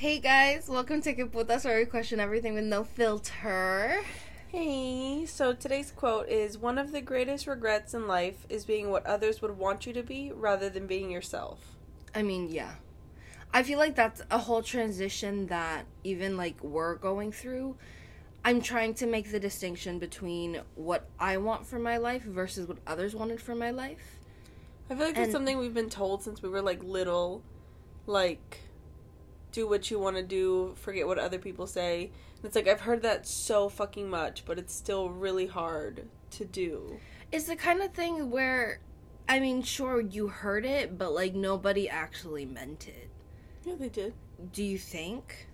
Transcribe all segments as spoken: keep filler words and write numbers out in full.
Hey guys, welcome to Que Putas, where we question everything with no filter. Hey, so today's quote is, one of the greatest regrets in life is being what others would want you to be rather than being yourself. I mean, yeah. I feel like that's a whole transition that even, like, we're going through. I'm trying to make the distinction between what I want for my life versus what others wanted for my life. I feel like And- it's something we've been told since we were, like, little. Like, do what you want to do, forget what other people say. And it's like, I've heard that so fucking much, but it's still really hard to do. It's the kind of thing where, I mean, sure, you heard it, but, like, nobody actually meant it. Yeah, they did. Do you think?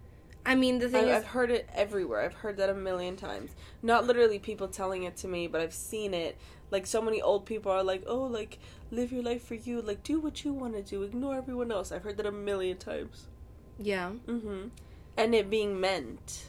I mean, the thing I, is... I've heard it everywhere. I've heard that a million times. Not literally people telling it to me, but I've seen it. Like, so many old people are like, oh, like, live your life for you. Like, do what you want to do. Ignore everyone else. I've heard that a million times. Yeah. Mm-hmm. And it being meant.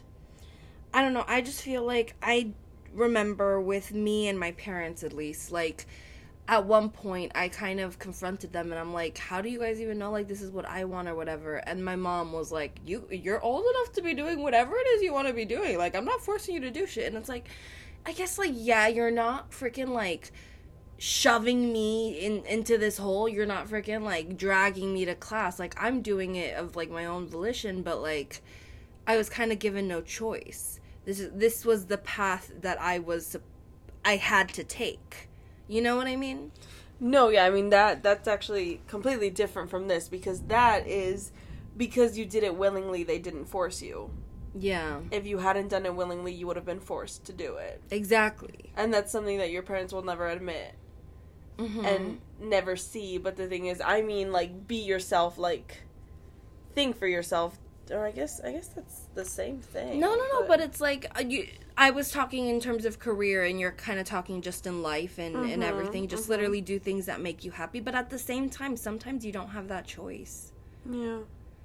I don't know. I just feel like I remember with me and my parents, at least, like, at one point, I kind of confronted them, and I'm like, how do you guys even know, like, this is what I want or whatever? And my mom was like, you, you're old enough to be doing whatever it is you want to be doing. Like, I'm not forcing you to do shit. And it's like, I guess, like, yeah, you're not freaking, like, shoving me in into this hole. You're not freaking, like, dragging me to class. Like, I'm doing it of, like, my own volition, but, like, I was kind of given no choice. This is this was the path that I was, I had to take. You know what I mean? No, yeah, I mean, that that's actually completely different from this, because that is because you did it willingly, they didn't force you. Yeah. If you hadn't done it willingly, you would have been forced to do it. Exactly. And that's something that your parents will never admit. Mm-hmm. And never see. But the thing is, I mean, like, be yourself, like, think for yourself. Or I guess I guess that's the same thing. No, no, no, but, but it's like, uh, you, I was talking in terms of career, and you're kind of talking just in life and, mm-hmm, and everything. Just mm-hmm. literally do things that make you happy. But at the same time, sometimes you don't have that choice. Yeah.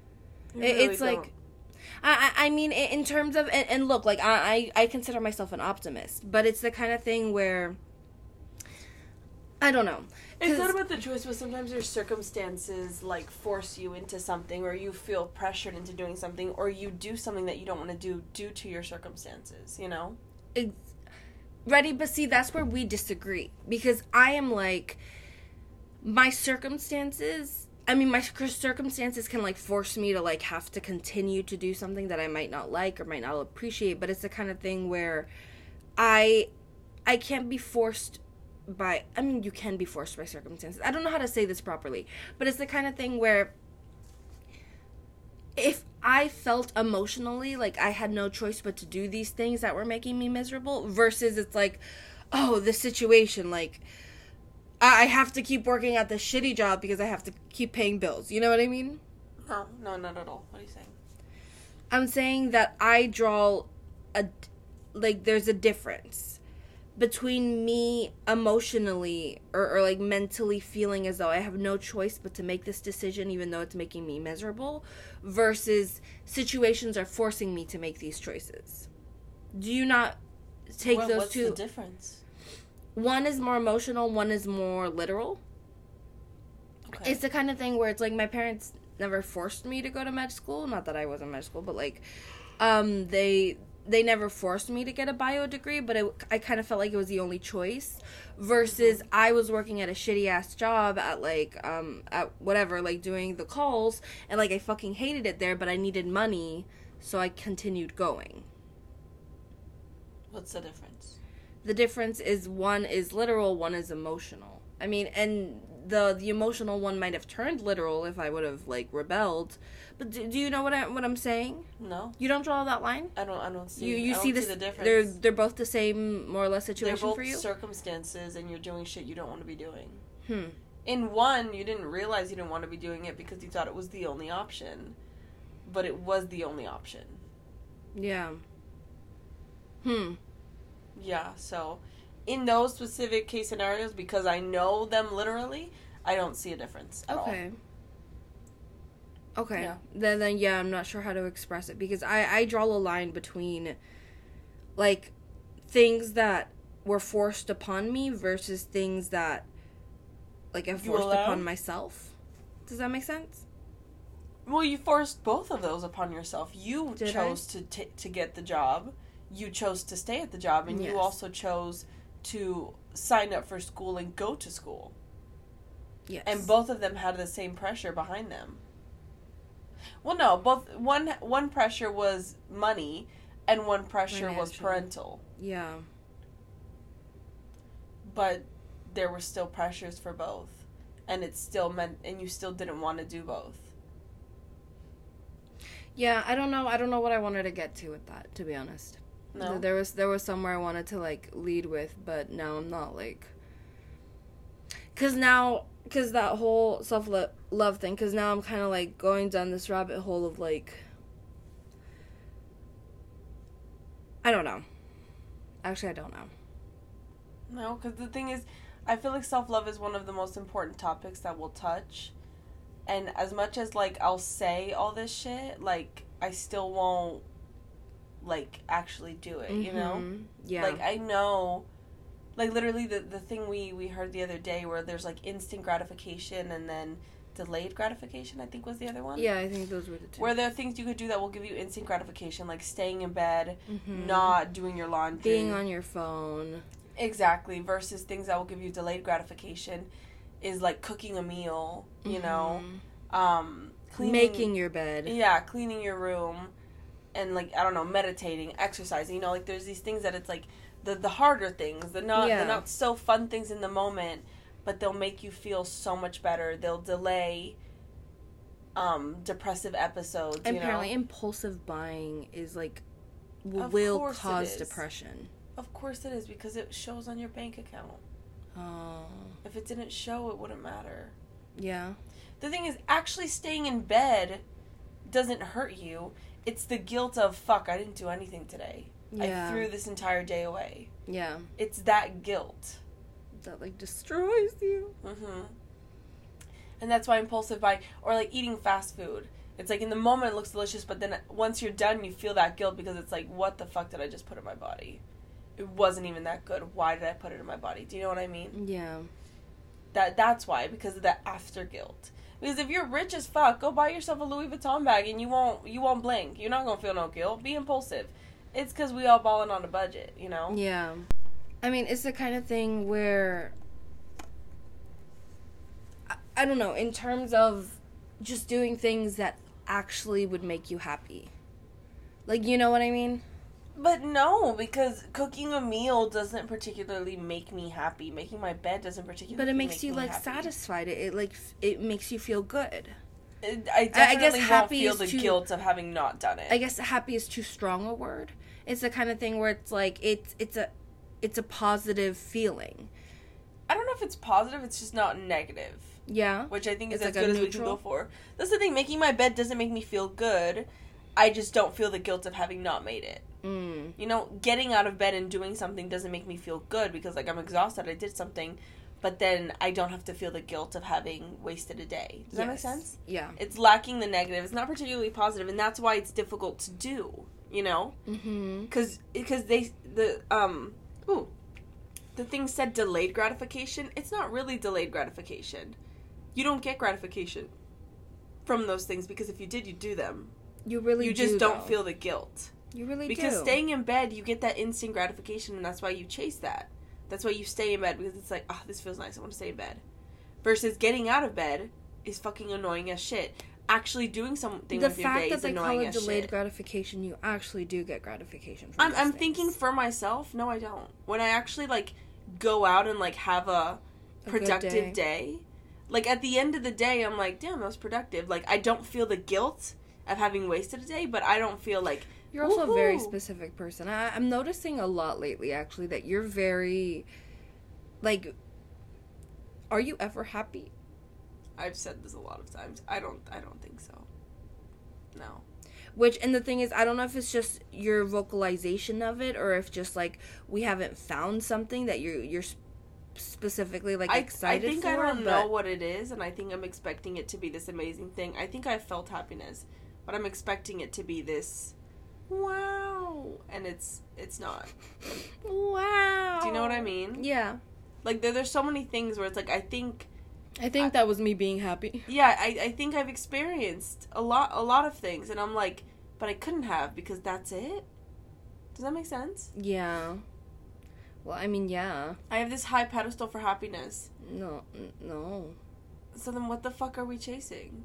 It, really it's don't. like... I, I mean, in terms of... And, and look, like, I, I consider myself an optimist. But it's the kind of thing where... I don't know. It's not about the choice, but sometimes your circumstances, like, force you into something, or you feel pressured into doing something, or you do something that you don't want to do due to your circumstances, you know? It's, ready? But see, that's where we disagree. Because I am, like, my circumstances... I mean, my circumstances can, like, force me to, like, have to continue to do something that I might not like or might not appreciate, but it's the kind of thing where I I can't be forced... by, I mean, you can be forced by circumstances. I don't know how to say this properly, but it's the kind of thing where if I felt emotionally like I had no choice but to do these things that were making me miserable, versus it's like, oh, this situation, like, I have to keep working at this shitty job because I have to keep paying bills. You know what I mean? No, no, not at all. What are you saying? I'm saying that I draw a, like, there's a difference between me emotionally or, or like mentally feeling as though I have no choice but to make this decision even though it's making me miserable, versus situations are forcing me to make these choices. Do you not take well, those what's two? What's the difference? One is more emotional, one is more literal. Okay. It's the kind of thing where it's like my parents never forced me to go to med school. Not that I was in med school, but like um, they... They never forced me to get a bio degree, but it, I kind of felt like it was the only choice. Versus I was working at a shitty-ass job at, like, um, at whatever, like, doing the calls. And, like, I fucking hated it there, but I needed money, so I continued going. What's the difference? The difference is one is literal, one is emotional. I mean, and the the emotional one might have turned literal if I would have, like, rebelled. But do, do you know what I what I'm saying? No. You don't draw that line? I don't. I don't see. You you I don't see this? See the difference. They're they're both the same, more or less, situation they're both for you. Circumstances, and you're doing shit you don't want to be doing. Hmm. In one, you didn't realize you didn't want to be doing it because you thought it was the only option, but it was the only option. Yeah. Hmm. Yeah. So, in those specific case scenarios, because I know them literally, I don't see a difference at okay. all. Okay. Yeah. Then, then, yeah, I'm not sure how to express it. Because I, I draw a line between, like, things that were forced upon me versus things that, like, I forced upon myself. Does that make sense? Well, you forced both of those upon yourself. You Did chose to t- to get the job. You chose to stay at the job, and Yes. you also chose to sign up for school and go to school. Yes. And both of them had the same pressure behind them. Well, no, both one one pressure was money, and one pressure was Financial. parental. Yeah. But there were still pressures for both, and it still meant, and you still didn't want to do both. Yeah, I don't know. I don't know what I wanted to get to with that, to be honest. No, There was there was somewhere I wanted to like lead with, but now I'm not like. Cause now, cause that whole self love thing. Cause now I'm kind of like going down this rabbit hole of like. I don't know. Actually, I don't know. no, because the thing is, I feel like self-love is one of the most important topics that we'll touch. And as much as, like, I'll say all this shit, like, I still won't, like, actually do it, you know? Mhm. Yeah. Like, I know, like, literally the, the thing we, we heard the other day where there's, like, instant gratification and then delayed gratification, I think was the other one. Yeah, I think those were the two. Where there are things you could do that will give you instant gratification, like staying in bed, Mhm. not doing your laundry. Being on your phone. Exactly, versus things that will give you delayed gratification is like cooking a meal, you know, Mhm. um, cleaning, Making your bed. yeah, cleaning your room, and like I don't know, meditating, exercising. You know, like there's these things that it's like the the harder things, the not Yeah. the not so fun things in the moment, but they'll make you feel so much better. They'll delay um depressive episodes. And you apparently, know? impulsive buying is like w- Of will course it cause is. depression. Of course it is, because it shows on your bank account. Oh, If it didn't show, it wouldn't matter. yeah. The thing is, actually staying in bed doesn't hurt you. It's the guilt of, fuck, I didn't do anything today. Yeah. I threw this entire day away. Yeah. It's that guilt. That like destroys you. Mm-hmm. And that's why impulsive buying, or like eating fast food. It's like in the moment it looks delicious, but then once you're done, you feel that guilt because it's like, what the fuck did I just put in my body? It wasn't even that good. Why did I put it in my body? Do you know what I mean? Yeah. That That's why, because of that after guilt. Because if you're rich as fuck, go buy yourself a Louis Vuitton bag and you won't you won't blink. You're not gonna feel no guilt. Be impulsive. It's because we all balling on a budget, you know? Yeah. I mean, it's the kind of thing where I, I don't know, in terms of just doing things that actually would make you happy. Like, you know what I mean? But no, because cooking a meal doesn't particularly make me happy. Making my bed doesn't particularly But it make makes you me like happy. satisfied. It, it like f- it makes you feel good. It, I I guess definitely won't happy feel is the too- guilt of having not done it. I guess happy is too strong a word. It's the kind of thing where it's like it's it's a it's a positive feeling. I don't know if it's positive, it's just not negative. Yeah. Which I think is It's as like a good as we can neutral? go for. That's the thing, making my bed doesn't make me feel good. I just don't feel the guilt of having not made it. Mm. You know, getting out of bed and doing something doesn't make me feel good because, like, I'm exhausted, I did something, but then I don't have to feel the guilt of having wasted a day. Does that make Yes. sense? Yeah. It's lacking the negative. It's not particularly positive, and that's why it's difficult to do, you know? Mm-hmm. Because because they, the, um, ooh, the thing said delayed gratification. It's not really delayed gratification. You don't get gratification from those things because if you did, you'd do them. You really You just do, don't though. feel the guilt. You really Because do. staying in bed, you get that instant gratification, and that's why you chase that. That's why you stay in bed, because it's like, oh, this feels nice, I want to stay in bed. Versus getting out of bed is fucking annoying as shit. Actually doing something the with your day fact that is they call annoying it as delayed shit. gratification, you actually do get gratification from I'm, those I'm things. thinking for myself, no, I don't. When I actually, like, go out and, like, have a A good productive day. day, like, at the end of the day, I'm like, damn, that was productive. Like, I don't feel the guilt of having wasted a day, but I don't feel like, You're also a very woohoo. specific person. I, I'm noticing a lot lately, actually, that you're very, like, are you ever happy? I've said this a lot of times. I don't, I don't think so. No. Which, and the thing is, I don't know if it's just your vocalization of it, or if just, like, we haven't found something that you're, you're sp- specifically, like, I, excited I think for. I don't but know what it is, and I think I'm expecting it to be this amazing thing. I think I felt happiness, but I'm expecting it to be this, wow, and it's it's not. Wow. Do you know what I mean? Yeah. Like, there, there's so many things where it's like, I think I think I, that was me being happy. Yeah, I, I think I've experienced a lot a lot of things, and I'm like, but I couldn't have because that's it? Does that make sense? Yeah. Well, I mean, yeah. I have this high pedestal for happiness. No, n- no. So then what the fuck are we chasing?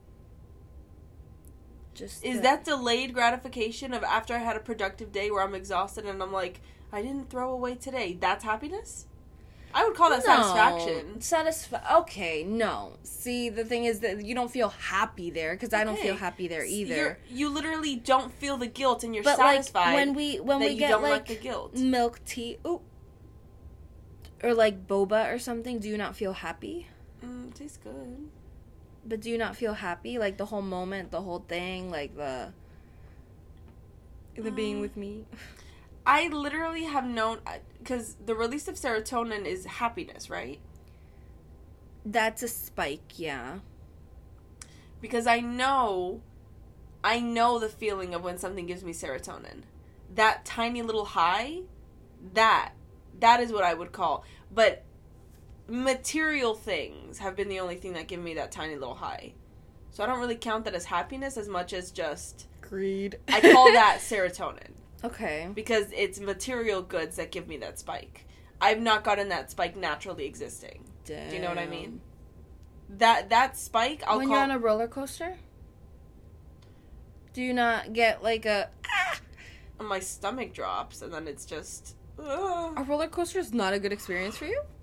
Just Is the- that delayed gratification of after I had a productive day where I'm exhausted and I'm like, I didn't throw away today? That's happiness? I would call that no. satisfaction. Satisfa- Okay, no. See, the thing is that you don't feel happy there, because I don't Okay. feel happy there either. You're, you literally don't feel the guilt, and you're but satisfied like when we when that we you get don't like like the guilt. milk tea, ooh, or like boba or something, do you not feel happy? Mm, it tastes good. But do you not feel happy? Like the whole moment, the whole thing, like the the Mm. being with me. I literally have known, because the release of serotonin is happiness, right? That's a spike, yeah. Because I know, I know the feeling of when something gives me serotonin. That tiny little high, that, that is what I would call. But material things have been the only thing that give me that tiny little high. So I don't really count that as happiness as much as just... Greed. I call that serotonin. Okay. Because it's material goods that give me that spike. I've not gotten that spike naturally existing. Damn. Do you know what I mean? That that spike, I'll when call... you're on a roller coaster, do you not get like a... Ah! My stomach drops, and then it's just... Uh. A roller coaster is not a good experience for you?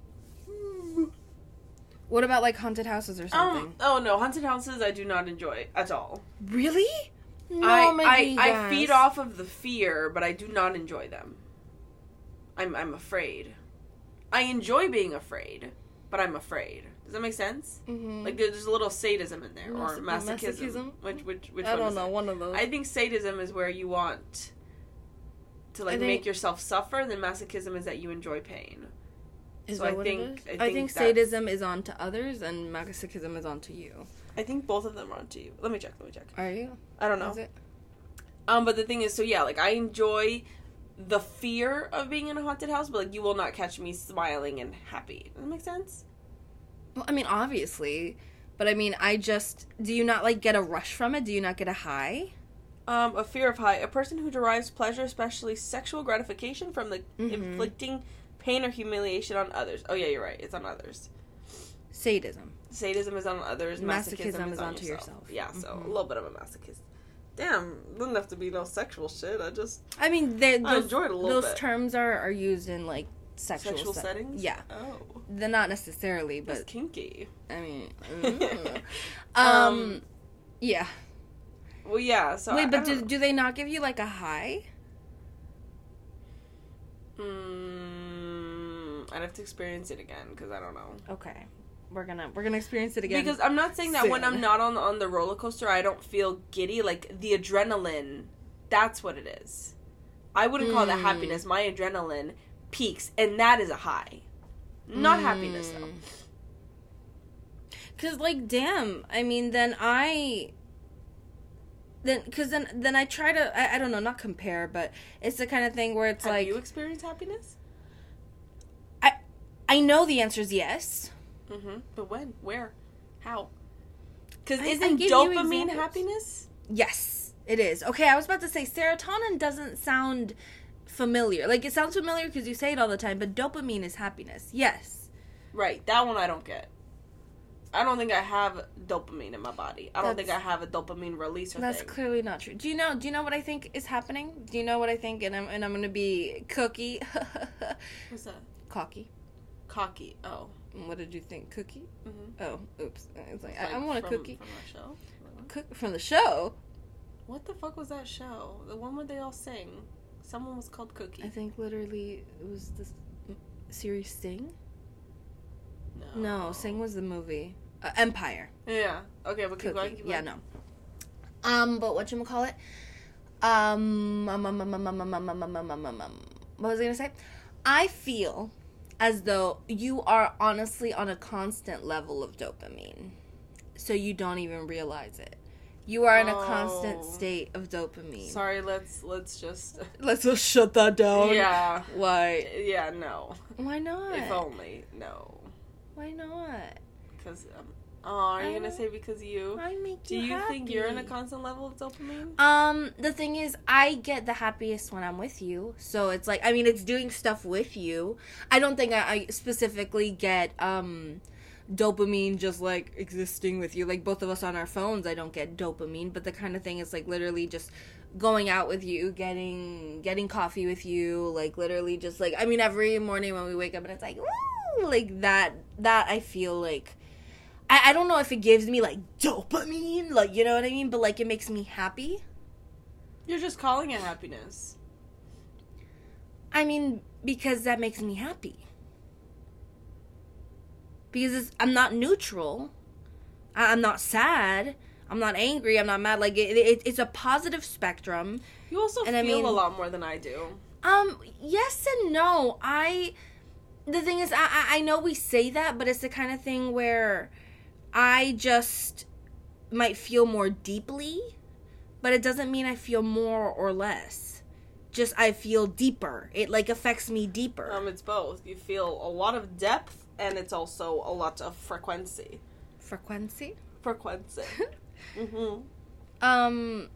What about like haunted houses or something? Um, oh no, haunted houses I do not enjoy at all. Really? No, I, my I, I gas. feed off of the fear, but I do not enjoy them. I'm I'm afraid. I enjoy being afraid, but I'm afraid. Does that make sense? Mm-hmm. Like there's a little sadism in there, Mas- or masochism. masochism? Which which which I one don't is know, it? one of those. I think sadism is where you want to like I think- make yourself suffer. Then masochism is that you enjoy pain. Is so that I what think- it is? I I think think that's- sadism is on to others and masochism is on to you. I think both of them are onto you. Let me check. Let me check. Are you? I don't know. Is it? Um, but the thing is, so yeah, like I enjoy the fear of being in a haunted house, but like you will not catch me smiling and happy. Does that make sense? Well, I mean, obviously, but I mean, I just do you not like get a rush from it? Do you not get a high? Um, a fear of high. A person who derives pleasure, especially sexual gratification, from the Mhm. inflicting pain or humiliation on others. Oh yeah, you're right. It's on others. Sadism. Sadism is on others. Masochism, Masochism is, is on onto yourself. yourself. Yeah, so Mhm. a little bit of a masochist. Damn, doesn't have to be no sexual shit. I just I mean, they- I those, enjoy it a little those bit. terms are, are used in like sexual, sexual se- settings. Yeah, Oh, they're not necessarily, that's but kinky. I mean, mm. Um, um, yeah. Well, yeah. So Wait, I, but I do, don't- do they not give you like a high? Mm, I'd have to experience it again because I don't know. Okay, we're gonna we're gonna experience it again. Because I'm not saying that when soon. I'm not on on the roller coaster, I don't feel giddy. Like the adrenaline, that's what it is. I wouldn't call that Mm. happiness. My adrenaline peaks, and that is a high. Not happiness though. Cause like, damn, I mean, then I. Then, cause then, then I try to, I, I don't know, not compare, but it's the kind of thing where it's Have like, you experienced happiness? I, I know the answer is yes. Mm-hmm. But when? Where? How? Because I- I isn't gave you dopamine examples. happiness? Yes, it is. Okay, I was about to say serotonin doesn't sound familiar. Like, it sounds familiar because you say it all the time, but dopamine is happiness. Yes. Right. That one I don't get. I don't think I have dopamine in my body. I don't think I That's- have a dopamine releaser That's thing. clearly not true. Do you know? Do you know what I think is happening? Do you know what I think? And I'm and I'm gonna be cookie, What's that? cocky. Cocky. Oh. What did you think? Cookie? Mm-hmm. Oh, oops. It's like, Like I, I want a from- cookie. From that show? Cook from the show. What the fuck was that show? The one where they all sing. Someone was called Cookie. I think literally it was this series Sing. No. No, Sing was the movie. Uh, Empire. Yeah. Okay, but keep going. Cookie. Keep Yeah, going. no. Um, but whatchamacallit? Um, um, um, um, um, um, um, um, um, um, um, um, um, what was I gonna say? I feel as though you are honestly on a constant level of dopamine. So you don't even realize it. You are in a constant Oh. state of dopamine. Sorry, let's let's just. Let's just shut that down. Yeah. Why? Yeah. No. Why not? If only. No. Why not? because um, oh, are you I gonna don't- say because you? I make Do you you happy. think you're in a constant level of dopamine? Um, the thing is, I get the happiest when I'm with you. So it's like, I mean, it's doing stuff with you. I don't think I, I specifically get, um, dopamine just, like, existing with you. Like, both of us on our phones, I don't get dopamine. But the kind of thing is, like, literally just going out with you, getting, getting coffee with you. Like, literally just, like, I mean, every morning when we wake up and it's like, woo! Like, that, that I feel like, I, I don't know if it gives me, like, dopamine, like, you know what I mean? But, like, it makes me happy. You're just calling it happiness. I mean, because that makes me happy. Because it's, I'm not neutral. I, I'm not sad. I'm not angry. I'm not mad. Like, it, it, it's a positive spectrum. You also And feel I mean- a lot more than I do. Um, yes and no. I, the thing is, I, I I know we say that, but it's the kind of thing where I just might feel more deeply, but it doesn't mean I feel more or less. Just I feel deeper. It, like, affects me deeper. Um, it's both. You feel a lot of depth, and it's also a lot of frequency. Frequency? Frequency. mm-hmm. Um,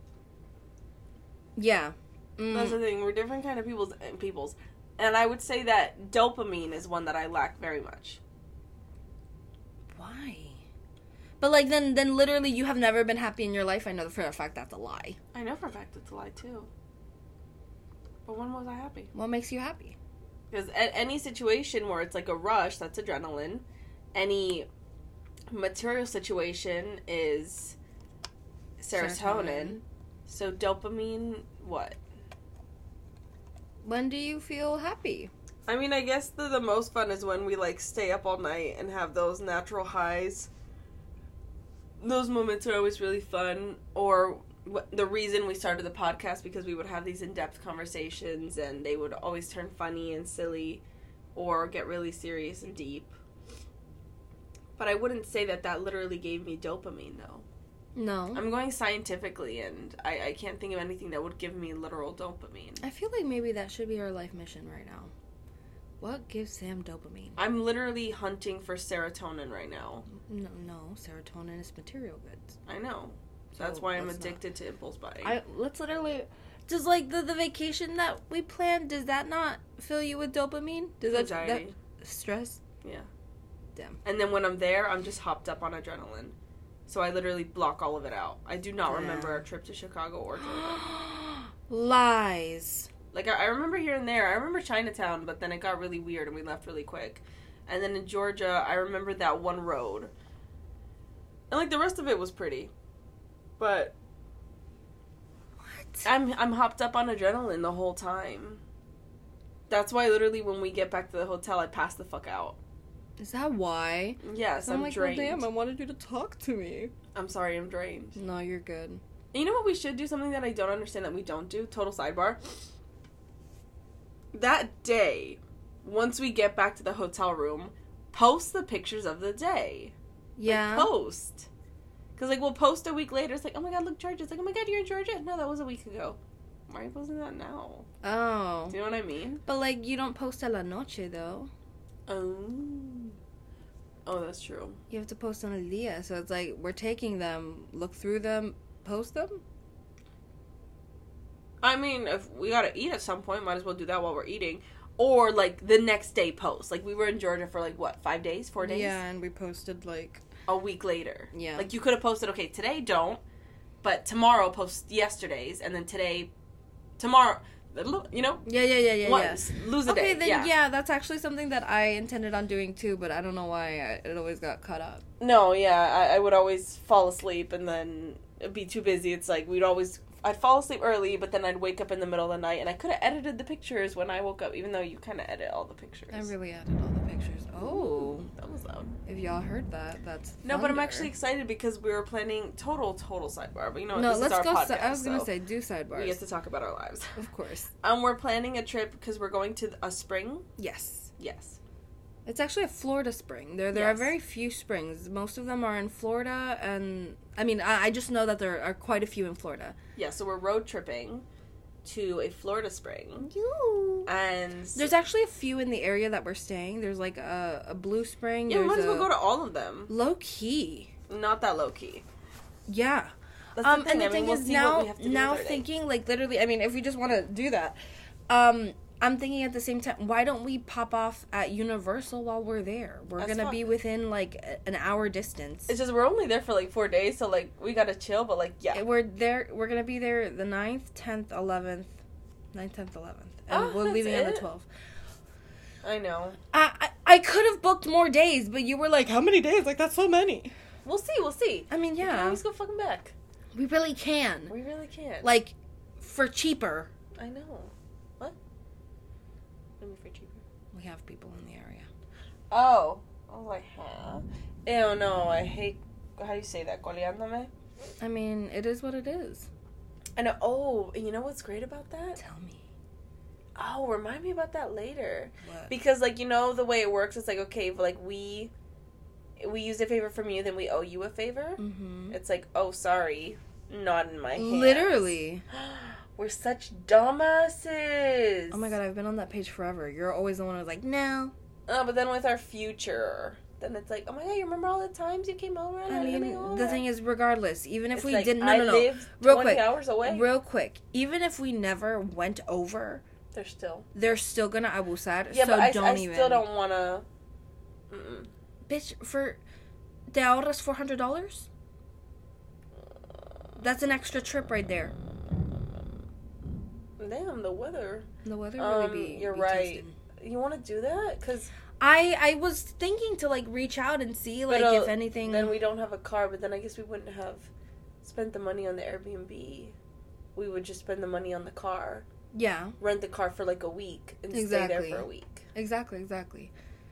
yeah. Mm. That's the thing. We're different kind of peoples and peoples. And I would say that dopamine is one that I lack very much. Why? But, like, then, then literally you have never been happy in your life. I know for a fact that's a lie. I know for a fact it's a lie, too. But when was I happy? What makes you happy? Because at any situation where it's like a rush, that's adrenaline. Any material situation is serotonin. Serotonin. So dopamine, what? When do you feel happy? I mean, I guess the, the most fun is when we, like, stay up all night and have those natural highs. Those moments are always really fun. Or wh- the reason we started the podcast, because we would have these in-depth conversations and they would always turn funny and silly or get really serious and deep. But I wouldn't say that that literally gave me dopamine, though. No. I'm going scientifically, and I, I can't think of anything that would give me literal dopamine. I feel like maybe that should be our life mission right now. What gives Sam dopamine? I'm literally hunting for serotonin right now. No, no, serotonin is material goods. I know. So That's why I'm let's not- addicted to impulse buying. I let's literally just like the, the vacation that we planned. Does that not fill you with dopamine? Does that, Anxiety. that stress? Yeah. Damn. And then when I'm there, I'm just hopped up on adrenaline. So I literally block all of it out. I do not Damn. remember our trip to Chicago or Georgia. Lies. Like, I, I remember here and there. I remember Chinatown, but then it got really weird and we left really quick. And then in Georgia, I remember that one road. And, like, the rest of it was pretty. But What? I'm I'm hopped up on adrenaline the whole time. That's why literally when we get back to the hotel, I pass the fuck out. Is that why? Yes, I'm, like, drained. well, damn, I wanted you to talk to me. I'm sorry, I'm drained. No, you're good. And you know what we should do? Something that I don't understand that we don't do? Total sidebar. That day, once we get back to the hotel room, post the pictures of the day. Yeah. Like, post. Because, like, we'll post a week later. It's like, oh my god, look, Georgia. It's like, oh my god, you're in Georgia? No, that was a week ago. Why wasn't that now? Oh. Do you know what I mean? But, like, you don't post a la noche, though. Oh. Oh, that's true. You have to post on el día. So it's like, we're taking them, look through them, post them? I mean, if we gotta eat at some point, might as well do that while we're eating. Or, like, the next day post. Like, we were in Georgia for, like, what, five days? Four days? Yeah, and we posted, like... A week later. Yeah. Like, you could have posted, okay, today don't, but tomorrow post yesterday's, and then today, tomorrow, you know? Yeah, yeah, yeah, yeah, Once, yeah. lose a Okay, day. then, yeah. yeah, that's actually something that I intended on doing, too, but I don't know why I, it always got cut up. No, yeah, I, I would always fall asleep and then it'd be too busy. It's like, we'd always, I'd fall asleep early, but then I'd wake up in the middle of the night, and I could have edited the pictures when I woke up, even though you kind of edit all the pictures. I really added all the pictures. Oh. That was loud. If y'all heard that, that's No, but I'm thunder. actually excited because we were planning total, total sidebar. But you know what? No, this let's is our go. podcast, si- I was gonna so say do sidebars. we get to talk about our lives. Of course. Um, we're planning a trip because we're going to a spring. Yes. Yes. It's actually a Florida spring. There, there are Yes. very few springs. Most of them are in Florida, and I mean, I, I just know that there are quite a few in Florida. Yeah. So we're road tripping, to a Florida spring. You. And There's actually a few in the area that we're staying. There's like a, a blue spring. Yeah, we might There's as well a- go to all of them. Low key. Not that low key. Yeah. That's Um, the thing. and the I mean, thing we'll is see now, what we have to do now with our day. thinking like literally. I mean, if we just want to do that, um, I'm thinking at the same time, why don't we pop off at Universal while we're there? We're As gonna fuck. be within like a- an hour distance. It's just we're only there for like four days, so like we gotta chill. But like, yeah, We're there. We're gonna be there the ninth, tenth, eleventh, ninth, tenth, eleventh, and Oh, we're that's leaving on the it? twelfth. I know. I, I I could have booked more days, but you were like, how many days? Like that's so many. We'll see. We'll see. I mean, We can yeah, always go fucking back. we really can. We really can. Like, for cheaper. I know. What? Let me for cheaper. We have people in the area. Oh. I was like, huh? Ew, no. I hate. How do you say that? Coleándome? I mean, it is what it is. I know. Oh, and you know what's great about that? Tell me. Oh, remind me about that later. What? Because, like, you know, the way it works, it's like, okay, but, like, we we use a favor from you, then we owe you a favor. Mm-hmm. It's like, oh, sorry, not in my hands. Literally. We're such dumbasses. Oh my god, I've been on that page forever. You're always the one who's like, no. Uh, but then with our future, then it's like, oh my god, you remember all the times you came over? And I mean, the thing is, regardless, even if it's we like, didn't, no, I no, no. lived Real twenty quick. hours away. Real quick. Even if we never went over, They're still. they're still gonna abusar. Yeah, so but I, don't I even. still don't want to. Mm-mm. Bitch, for te ahorras four hundred dollars? That's an extra trip right there. Damn, the weather. The weather Um, really be. you're be right. toasting. You want to do that? Because I I was thinking to like reach out and see like But, uh, if anything. then we don't have a car, but then I guess we wouldn't have spent the money on the Airbnb. We would just spend the money on the car, Yeah, rent the car for like a week, and stay Exactly. there for a week. exactly, exactly.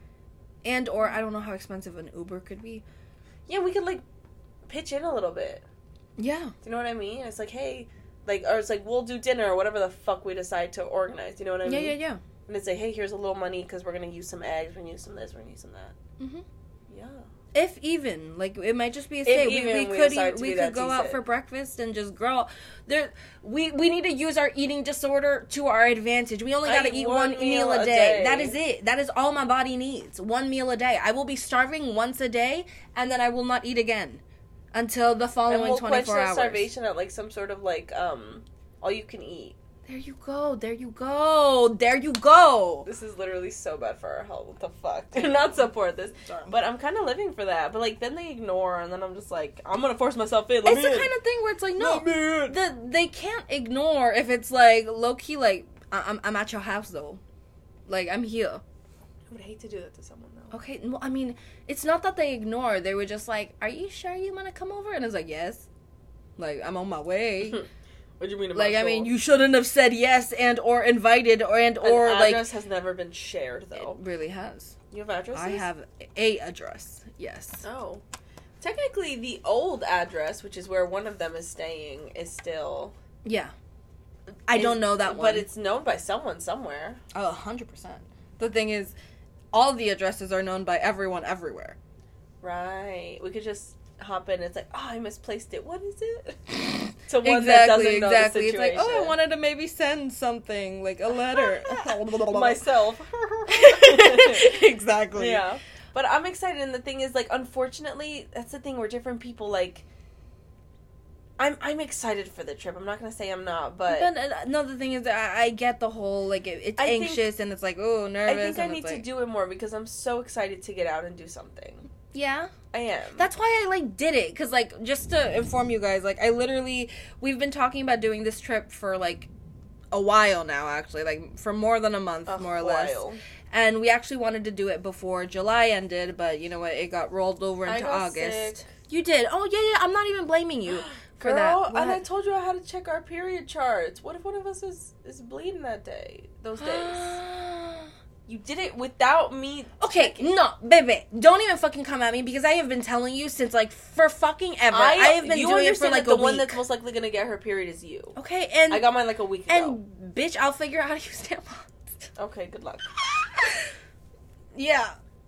And or I don't know how expensive an Uber could be. Yeah, we could like pitch in a little bit. Yeah, Do you know what I mean? It's like, hey, like, or it's like we'll do dinner or whatever the fuck we decide to organize. You know what I yeah, mean? yeah, yeah. And it's like, hey, here's a little money because we're gonna use some eggs, we're gonna use some this, we're gonna use some that. hmm Yeah. If even like it might just be a If stay. We, even we we could decide eat, to we be could that go out decent. for breakfast and just girl. There, we we need to use our eating disorder to our advantage. We only I got to eat eat one one, meal meal a a day. day. That is it. That is all my body needs. One meal a day. I will be starving once a day, and then I will not eat again until the And following we'll twenty quench four that hours. starvation at like some sort of like um all you can eat. There you go. There you go. There you go. This is literally so bad for our health. What the fuck? Do not support this. Sorry. But I'm kind of living for that. But like then they ignore, and then I'm just like, I'm gonna force myself in. Let It's me the in. kind of thing where it's like no, Let me in. the they can't ignore if it's like low key like I- I'm I'm at your house though, like I'm here. I would hate to do that to someone though. Okay, well, I mean, it's not that they ignore. They were just like, "Are you sure you want to come over?" And I was like, "Yes." Like I'm on my way. What do you mean about Like I sure? mean, you shouldn't have said yes and or invited or and or An like address has never been shared it though. really has. You have addresses? I have a address. Yes. Oh. Technically, the old address, which is where one of them is staying, is still. Yeah. I is- don't know that one. But it's known by someone somewhere. Oh, one hundred percent. The thing is, all the addresses are known by everyone everywhere. Right. We could just hop in and it's like, oh, I misplaced it. What is it? To one Exactly, that doesn't know the exactly. It's like, oh, I situation. wanted to maybe send something, like a letter. Myself. Exactly. Yeah. But I'm excited, and the thing is, like, unfortunately, that's the thing where different people, like, I'm I'm excited for the trip. I'm not gonna say I'm not, but, But uh, another thing is, that I, I get the whole like it, it's I think- anxious and it's like oh I nervous. think I and need it's to like, do it more because I'm so excited to get out and do something. Yeah, I am. that's why I like did it because like just to inform you guys, like I literally we've been talking about doing this trip for like a while now, actually, like for more than a month, A more or less. while. And we actually wanted to do it before July ended, but you know what? It got rolled over I into got August. sick. You did. Oh yeah, yeah. I'm not even blaming you for Girl, that. and I What? told you I had to check our period charts. What if one of us is, is bleeding that day? Those days. You did it without me. Okay, checking. no, baby, don't even fucking come at me because I have been telling you since like for fucking ever. I, I, have been you doing it for understand like that a the one week. that's most likely gonna get her period is you. Okay, and I got mine like a week ago. and bitch, I'll figure out how to use tampons. Okay, good luck. Yeah,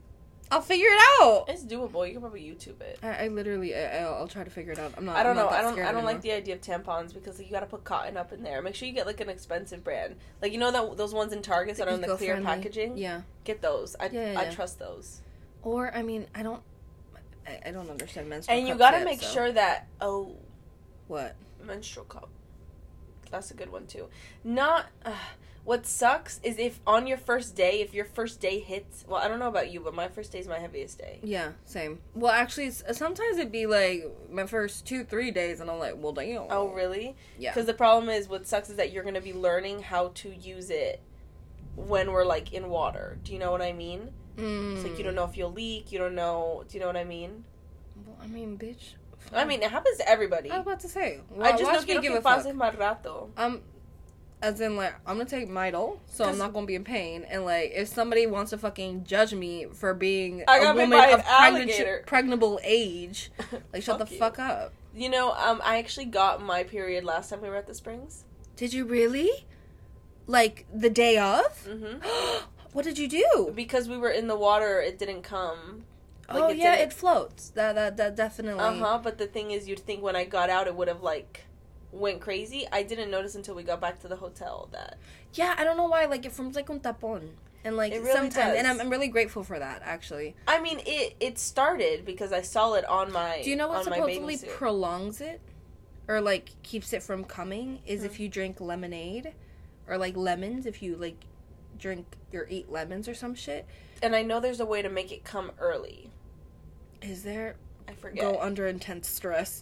I'll figure it out. It's doable. You can probably YouTube it. I, I literally, I, I'll, I'll try to figure it out. I'm not. I don't I'm know. not that I don't. scared I don't anymore. like the idea of tampons because like, you got to put cotton up in there. Make sure you get like an expensive brand. Like you know that those ones in Target that are in the clear Eco-friendly. packaging. Yeah. Get those. I Yeah, yeah, I yeah. trust those. Or I mean, I don't. I, I don't understand menstrual. And you cups got to yet, make so. sure that oh, What? menstrual cup. That's a good one too. Not. Uh, what sucks is if on your first day, if your first day hits. Well, I don't know about you, but my first day is my heaviest day. Yeah, same. Well, actually, s- sometimes it'd be like my first two, three days, and I'm like, well, damn. Oh, really? Yeah. Because the problem is, what sucks is that you're going to be learning how to use it when we're, like, in water. Do you know what I mean? Mm. It's like, you don't know if you'll leak, you don't know, do you know what I mean? Well, I mean, bitch. I mean, it happens to everybody. I was about to say. I just know watch me quiero give que a fuck. pases más rato. Um, as in, like, I'm gonna take Midol, so I'm 'Cause- not gonna be in pain. And, like, if somebody wants to fucking judge me for being I a got bit woman by an of pregnant, alligator. pregnable age, like, shut Fuck the you. fuck up. You know, um, I actually got my period last time we were at the Springs. Did you really? Like, the day of? Mm-hmm. What did you do? Because we were in the water, it didn't come. Like, oh, it yeah, didn't- it floats. That, that, that definitely. Uh-huh, but the thing is, you'd think when I got out, it would have, like, went crazy. I didn't notice until we got back to the hotel that... Yeah, I don't know why. Like, it forms like un tapón. And, like, It really sometimes... And does. I'm, I'm really grateful for that, actually. I mean, it it started because I saw it on my Do you know what on my supposedly bathing suit. prolongs it? Or, like, keeps it from coming? Is Hmm. if you drink lemonade. Or, like, lemons. If you, like, drink or eat lemons or some shit. And I know there's a way to make it come early. Is there... I forget. Go under intense stress.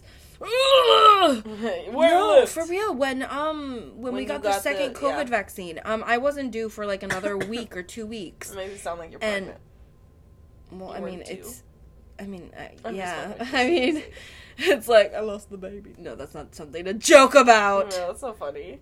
Wear No, lift. for real. When um when, When we you got the got second the- COVID yeah. vaccine, um I wasn't due for like another week or two weeks. It makes it sound like you're And- pregnant. Well, You I mean weren't due. it's, I mean uh, I'm just yeah. wondering. I mean, it's like I lost the baby. No, that's not something to joke about. No, that's so funny.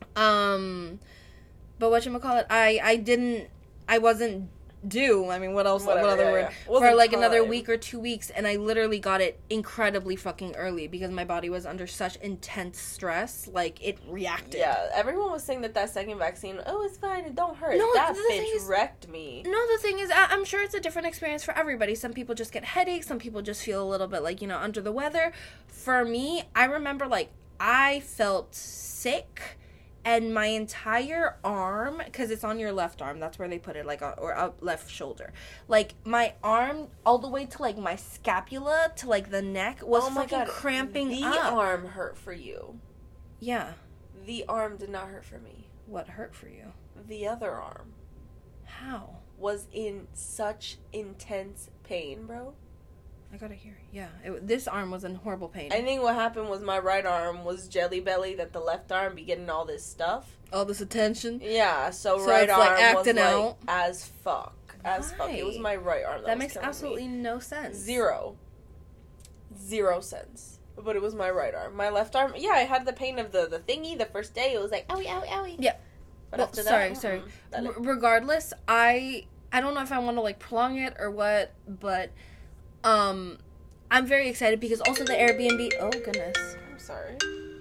Um, but whatchamacallit, I I didn't I wasn't due. I mean, what else? Whatever, what other yeah, word? yeah. For Wasn't like another time. week or two weeks, and I literally got it incredibly fucking early because my body was under such intense stress. Like it reacted. Yeah, everyone was saying that that second vaccine, oh, it's fine, it don't hurt. No, that the thing bitch is- wrecked me. No, the thing is, I- I'm sure it's a different experience for everybody. Some people just get headaches. Some people just feel a little bit like, you know, under the weather. For me, I remember, like, I felt sick, and my entire arm, because it's on your left arm, that's where they put it, like, uh, or up left shoulder. Like, my arm, all the way to, like, my scapula, to, like, the neck, was Oh my fucking God, cramping the up. arm hurt for you. Yeah. The arm did not hurt for me. What hurt for you? The other arm How? was in such intense pain, bro. I gotta hear. Yeah. It, this arm was in horrible pain. I think what happened was my right arm was jelly belly, that the left arm be getting all this stuff. all this attention. Yeah, so, So right it's, arm like, acting was out? like as fuck. As fuck. It was Why? my right arm that, That was makes killing absolutely me. no sense. Zero. Zero sense. But it was my right arm. My left arm, yeah, I had the pain of the, the thingy the first day. It was like, owie, owie, owie. Yeah. But Well, after sorry, that, sorry. mm-mm. That R- regardless, I I don't know if I want to like prolong it or what, but um, I'm very excited because also the Airbnb. Oh goodness! I'm sorry.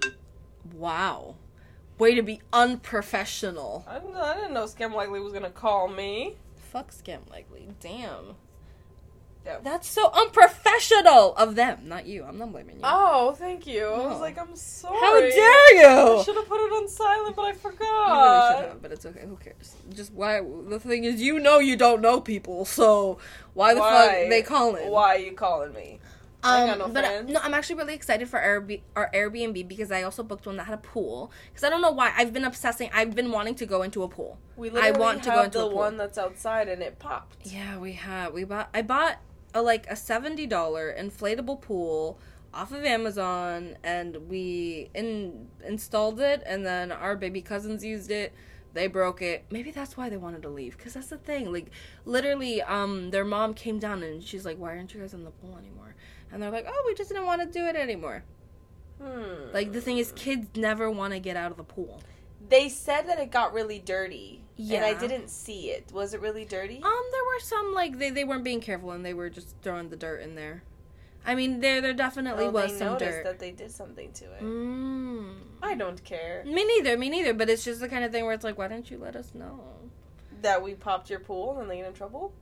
Wow, way to be unprofessional. I didn't, I didn't know Scam Likely was gonna call me. Fuck Scam Likely. Damn. Yeah. That's so unprofessional of them, not you. I'm not blaming you. Oh, thank you. I No. was like, I'm sorry. How dare I you? should have put it on silent, but I You really forgot. should have, but it's okay. Who cares? Just why? The thing is, you know, you don't know people, so why the Why? fuck they calling? Why are you calling me? I ain't got no Um, but uh, friends. no, I'm actually really excited for Airb- our Airbnb because I also booked one that had a pool. Because I don't know why I've been obsessing. I've been wanting to go into a pool. We I literally want to have go into the a pool. one that's outside and it popped. Yeah, we have. We bought. I bought a like a seventy dollar inflatable pool off of Amazon, and we in installed it. And then our baby cousins used it. They broke it. Maybe that's why they wanted to leave. Because that's the thing. Like, literally, um, their mom came down and she's like, "Why aren't you guys in the pool anymore?" And they're like, "Oh, we just didn't want to do it anymore." Hmm. Like, the thing is, kids never want to get out of the pool. They said that it got really dirty. Yeah. And I didn't see it. Was it really dirty? Um, there were some, like, they, they weren't being careful and they were just throwing the dirt in there. I mean, there there definitely Oh, was they some noticed dirt. that they did something to it. Mm. I don't care. Me neither, me neither, but it's just the kind of thing where it's like, why didn't you let us know? That we popped your pool and they get in trouble?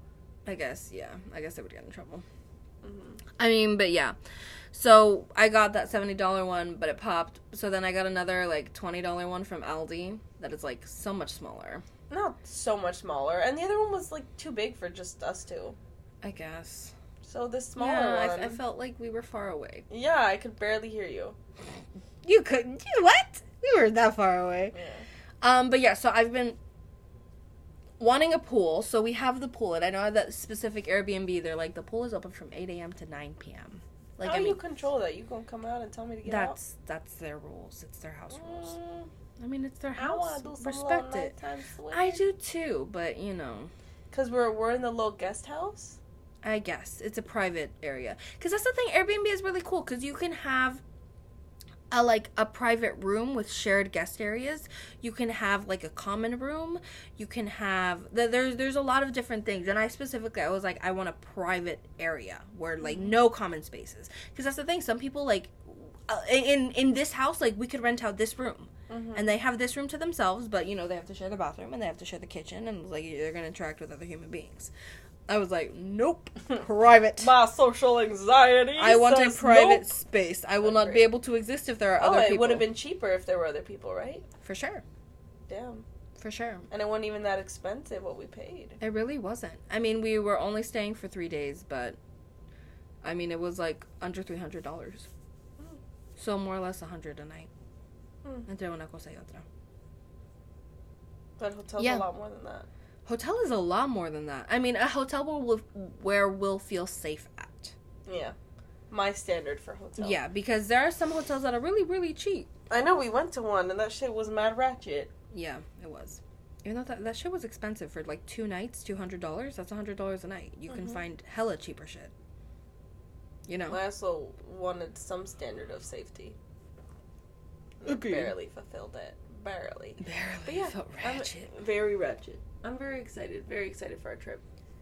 I guess, yeah. I guess I would get in trouble. Mm-hmm. I mean, but yeah. So, I got that seventy dollars one, but it popped. So then I got another, like, twenty dollars one from Aldi that is, like, so much smaller. Not so much smaller. And the other one was, like, too big for just us two. I guess. So this smaller yeah, one... I, I felt like we were far away. Yeah, I could barely hear you. You couldn't? You what? We were that far away. Yeah. Um, but yeah, so I've been wanting a pool. So we have the pool. And I know that specific Airbnb, they're like, the pool is open from eight a.m. to nine p.m. Like, How I do mean, you control that? You gonna come out and tell me to get that's, out? That's their rules. It's their house rules. Mm, I mean, it's their I house. want to do some Respect little it. nighttime swim. I do too, but you know. Because we're, we're in the little guest house? I guess. It's a private area. Because that's the thing, Airbnb is really cool, because you can have a, like, a private room with shared guest areas. You can have, like, a common room. You can have, there's, there's a lot of different things. And I specifically, I was like, I want a private area where, like, no common spaces. Because that's the thing, some people, like, uh, in, in this house, like, we could rent out this room. Mm-hmm. And they have this room to themselves, but, you know, they have to share the bathroom, and they have to share the kitchen, and, like, they're going to interact with other human beings. I was like, nope, private. My social anxiety. I want a private nope. space. I will Agreed. not be able to exist if there are oh, other it people. would have been cheaper if there were other people, right? For sure. Damn. For sure. And it wasn't even that expensive what we paid. It really wasn't. I mean, we were only staying for three days, but, I mean, it was like under three hundred dollars. Mm. So more or less one hundred dollars a night. Mm. Entre una cosa y otra. But hotel's yeah. a lot more than that. Hotel is a lot more than that. I mean, a hotel will, where we'll feel safe at. Yeah. My standard for hotel. Yeah, because there are some hotels that are really, really cheap. I know, we went to one, and that shit was mad ratchet. Yeah, it was. Even though that, that shit was expensive for, like, two nights, two hundred dollars. That's one hundred dollars a night. You mm-hmm. can find hella cheaper shit. You know? I also wanted some standard of safety. Okay. Barely fulfilled it. Barely. Barely. But yeah, felt ratchet. I'm very ratchet. I'm very excited. Very excited for our trip.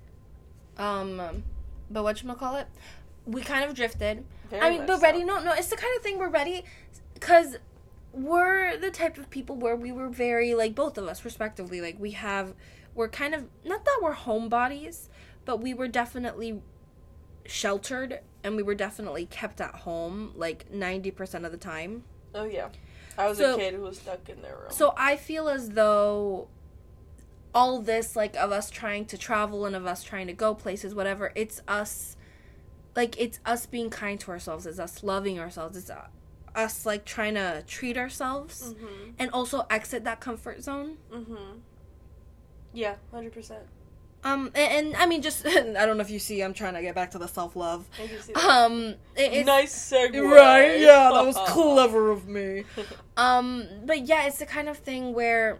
Um, but whatchamacallit? We kind of drifted. Very I mean, much but so. ready? No, no, it's the kind of thing we're ready, because we're the type of people where we were very, like, both of us, respectively, like, we have, we're kind of, not that we're homebodies, but we were definitely sheltered, and we were definitely kept at home, like, ninety percent of the time. Oh, yeah. I was so, a kid who was stuck in their room. So I feel as though all this, like, of us trying to travel and of us trying to go places, whatever, it's us, like, it's us being kind to ourselves. It's us loving ourselves. It's uh, us, like, trying to treat ourselves mm-hmm. and also exit that comfort zone. Mm-hmm. Yeah, one hundred percent. Um, and, and I mean, just, I don't know if you see, I'm trying to get back to the self-love. I do see that. Um, it, it's, nice segue. Right, yeah, that was clever of me. Um, but yeah, it's the kind of thing where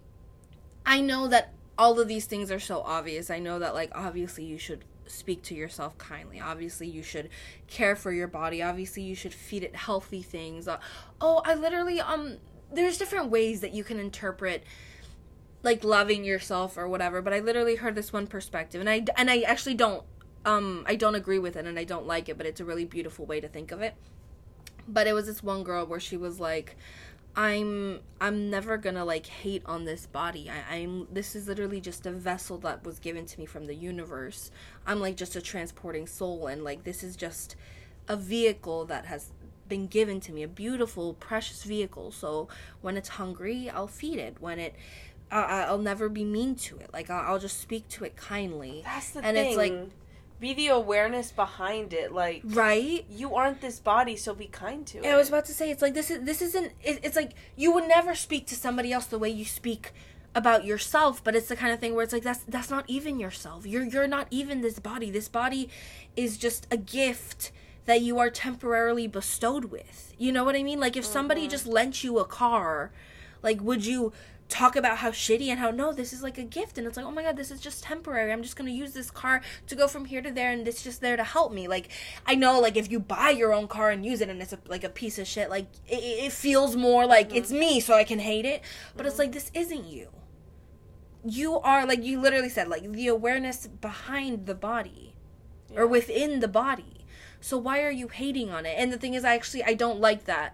I know that all of these things are so obvious. I know that, like, obviously you should speak to yourself kindly. Obviously you should care for your body. Obviously you should feed it healthy things. Uh, oh, I literally, um, there's different ways that you can interpret, like, loving yourself or whatever, but I literally heard this one perspective, and I, and I actually don't, um, I don't agree with it, and I don't like it, but it's a really beautiful way to think of it. But it was this one girl where she was like, I'm, I'm never gonna, like, hate on this body. I, I'm, this is literally just a vessel that was given to me from the universe. I'm, like, just a transporting soul, and, like, this is just a vehicle that has been given to me, a beautiful, precious vehicle. So when it's hungry, I'll feed it. When it, I, I'll never be mean to it. Like, I'll, I'll just speak to it kindly. That's the and thing. It's like, be the awareness behind it. Like, right? You aren't this body, so be kind to it. I was about to say, it's like, this is, this isn't, it, it's like, you would never speak to somebody else the way you speak about yourself, but it's the kind of thing where it's like, that's, that's not even yourself. You're, you're not even this body. This body is just a gift that you are temporarily bestowed with. You know what I mean? Like, if somebody mm-hmm. just lent you a car, like, would you talk about how shitty and how, no, this is like a gift, and it's like, oh my god, this is just temporary, I'm just gonna use this car to go from here to there, and it's just there to help me. Like, I know, like, if you buy your own car and use it and it's a, like a piece of shit, like, it, it feels more like mm-hmm. it's me, so I can hate it, but mm-hmm. it's like, this isn't you. You are, like, you literally said, like, the awareness behind the body, yeah. or within the body. So why are you hating on it? And the thing is, I actually, I don't like that.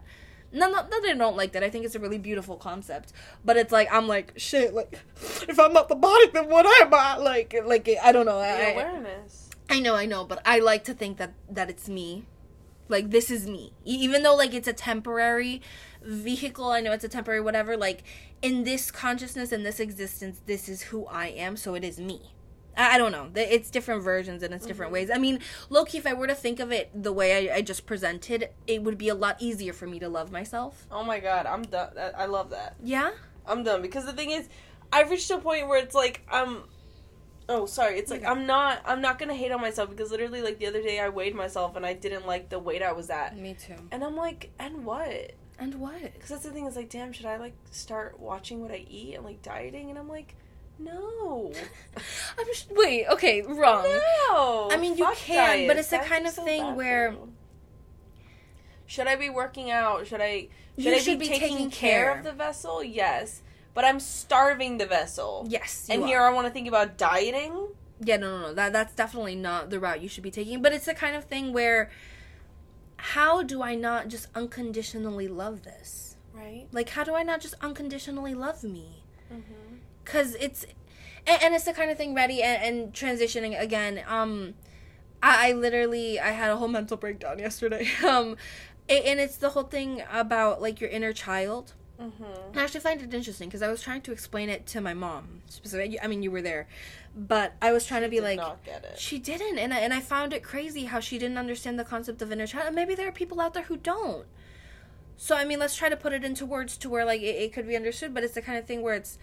No, not that I don't like that. I think it's a really beautiful concept. But it's like, I'm like, shit, like, if I'm not the body, then what am I? Like, like I don't know. The I, awareness. I know, I know, but I like to think that, that it's me. Like, this is me. E- even though, like, it's a temporary vehicle, I know it's a temporary whatever, like, in this consciousness, in this existence, this is who I am, so it is me. I, I don't know. It's different versions and it's different mm-hmm. ways. I mean, low-key, if I were to think of it the way I, I just presented, it would be a lot easier for me to love myself. Oh my god, I'm done. I love that. Yeah? I'm done, because the thing is, I've reached a point where it's like, I'm... Oh, sorry. It's like, I'm not, I'm not gonna hate on myself, because literally, like, the other day I weighed myself and I didn't like the weight I was at. Me too. And I'm like, and what? And what? Because that's the thing, is like, damn, should I, like, start watching what I eat and, like, dieting? And I'm like, no. I'm just, wait, okay, wrong. No. I mean, you Fuck can, diets. but it's the Diets kind are of so thing bad where... for you. Should I be working out? Should I, should You I should be, be taking, taking care. care. of the vessel? Yes. But I'm starving the vessel. Yes, you And are. here I want to think about dieting? Yeah, no, no, no. That that's definitely not the route you should be taking. But it's the kind of thing where, how do I not just unconditionally love this? Right. Like, how do I not just unconditionally love me? Mm-hmm. Because it's, and, and it's the kind of thing, ready, and, and transitioning again, um, I, I literally, I had a whole mental breakdown yesterday. um, and, and it's the whole thing about, like, your inner child. Mm-hmm. I actually find it interesting because I was trying to explain it to my mom. Specifically, I mean, you were there, but I was trying She to be did like, not get it. she didn't, and I, and I found it crazy how she didn't understand the concept of inner child. And maybe there are people out there who don't. So I mean, let's try to put it into words to where like it, it could be understood. But it's the kind of thing where it's,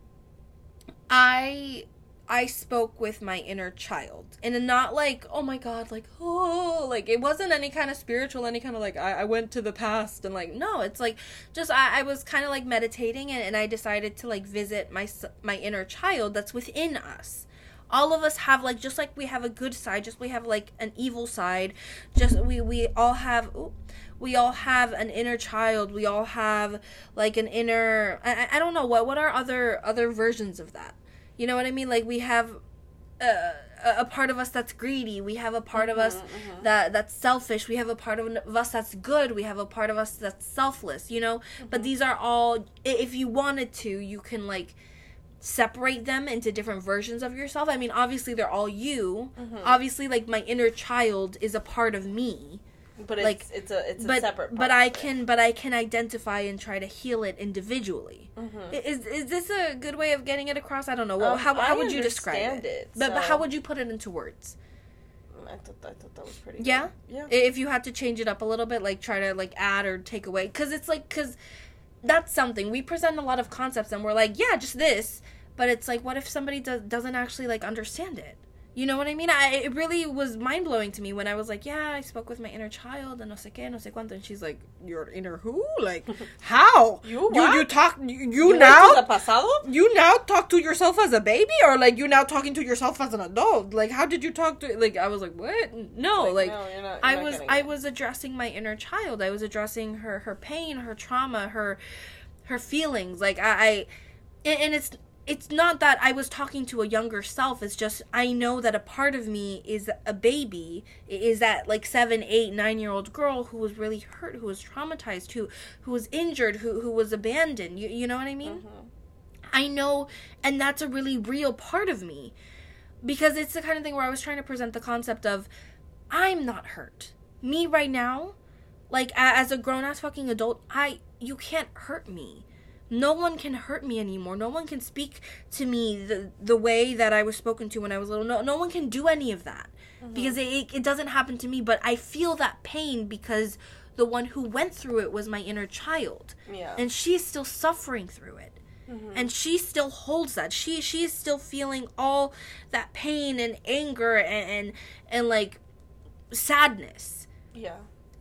I. I spoke with my inner child, and not like, oh my god, like, oh, like, it wasn't any kind of spiritual, any kind of, like, I, I went to the past, and, like, no, it's, like, just, I, I was kind of, like, meditating, and, and I decided to, like, visit my, my inner child that's within us. All of us have, like, just like we have a good side, just we have, like, an evil side, just, we, we all have, ooh, we all have an inner child, we all have, like, an inner, I, I don't know, what, what are other, other versions of that? You know what I mean? Like, we have uh, a part of us that's greedy. We have a part mm-hmm, of us mm-hmm. that that's selfish. We have a part of us that's good. We have a part of us that's selfless, you know? Mm-hmm. But these are all, if you wanted to, you can, like, separate them into different versions of yourself. I mean, obviously, they're all you. Mm-hmm. Obviously, like, my inner child is a part of me. But it's, like, it's a it's a but, separate part but I can but I can identify and try to heal it individually. Mm-hmm. Is is this a good way of getting it across? I don't know. Well, um, how how I would you describe it? it but, so. but how would you put it into words? I thought I thought that was pretty. Yeah, good. Yeah. If you had to change it up a little bit, like try to like add or take away, because it's like because that's something we present a lot of concepts and we're like, yeah, just this, but it's like, what if somebody does doesn't actually like understand it? You know what I mean? I, it really was mind-blowing to me when I was like, yeah, I spoke with my inner child, and no sé qué, no sé cuánto, and she's like, your inner who? Like, how? You what? You, you talk, you, you, you now? The pasado? You now talk to yourself as a baby? Or, like, you now talking to yourself as an adult? Like, how did you talk to, like, I was like, what? No, like, like no, you're not, you're I not was, I was addressing my inner child. I was addressing her, her pain, her trauma, her, her feelings. Like, I, I and, and it's, It's not that I was talking to a younger self. It's just I know that a part of me is a baby, is that like seven, eight, nine-year-old girl who was really hurt, who was traumatized, who who was injured, who who was abandoned. You you know what I mean? Mm-hmm. I know, and that's a really real part of me, because it's the kind of thing where I was trying to present the concept of I'm not hurt. Me right now, like as a grown-ass fucking adult, I you can't hurt me. No one can hurt me anymore. No one can speak to me the the way that I was spoken to when I was little. No, no one can do any of that. Mm-hmm. Because it, it doesn't happen to me. But I feel that pain because the one who went through it was my inner child. Yeah. And she's still suffering through it. Mm-hmm. And she still holds that. She she is still feeling all that pain and anger and, and, and like, sadness. Yeah.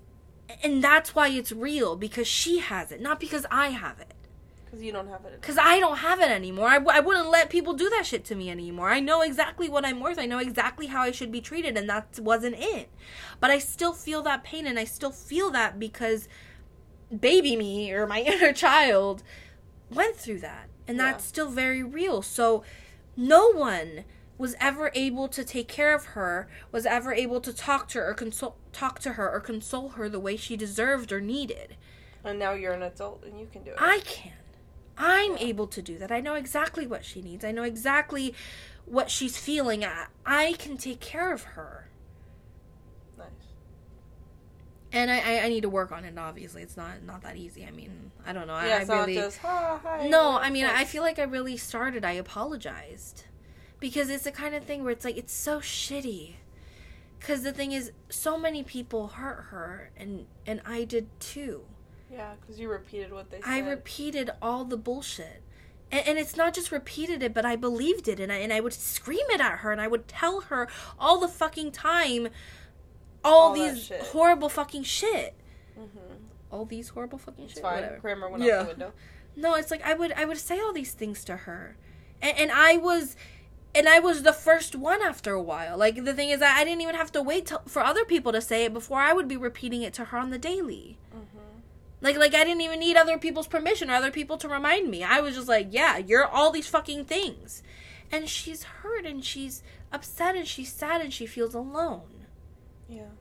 And that's why it's real. Because she has it. Not because I have it. Because you don't have it. Because I don't have it anymore. I, I wouldn't let people do that shit to me anymore. I know exactly what I'm worth. I know exactly how I should be treated, and that wasn't it. But I still feel that pain, and I still feel that because baby me, or my inner child, went through that. And yeah. that's still very real. So no one was ever able to take care of her, was ever able to talk to her or console, talk to her or console her the way she deserved or needed. And now you're an adult and you can do it. I can. I'm yeah. able to do that. I know exactly what she needs. I know exactly what she's feeling. I, I can take care of her. Nice. And I, I, I need to work on it, obviously. It's not not that easy. I mean, I don't know. Yeah, I, it's I not really, just, ha, hi. No, I mean, I feel like I really started. I apologized. Because it's the kind of thing where it's like, it's so shitty. Because the thing is, so many people hurt her, and, and I did too. Yeah, because you repeated what they said. I repeated all the bullshit. And, and it's not just repeated it, but I believed it. And I, and I would scream it at her, and I would tell her all the fucking time all, all these horrible fucking shit. Mm-hmm. All these horrible fucking it's shit? Fine. Whatever. Grammar went yeah. out the window. No, it's like I would I would say all these things to her. And, and I was... And I was the first one after a while. Like, the thing is, I didn't even have to wait to, for other people to say it before I would be repeating it to her on the daily. Mm-hmm. Like, like I didn't even need other people's permission or other people to remind me. I was just like, yeah, you're all these fucking things. And she's hurt and she's upset and she's sad and she feels alone. Yeah.